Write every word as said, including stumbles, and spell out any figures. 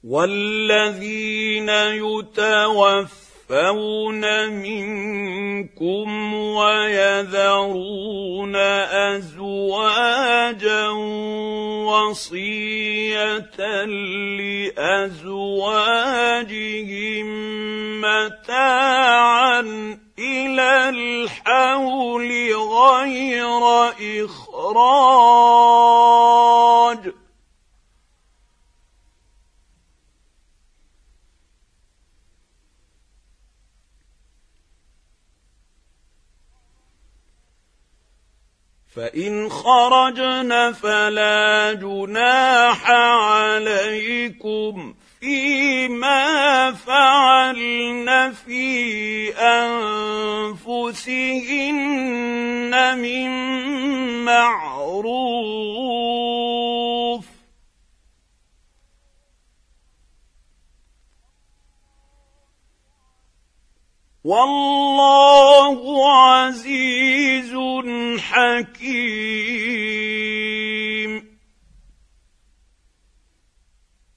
والذين يتوفون منكم ويذرون أزواجا وصية لأزواجهم متاعا إلى الحول غير إخراج فإن خرجن فلا جناح عليكم فيما فعلن في أنفسهن من معروف والله عزيز حكيم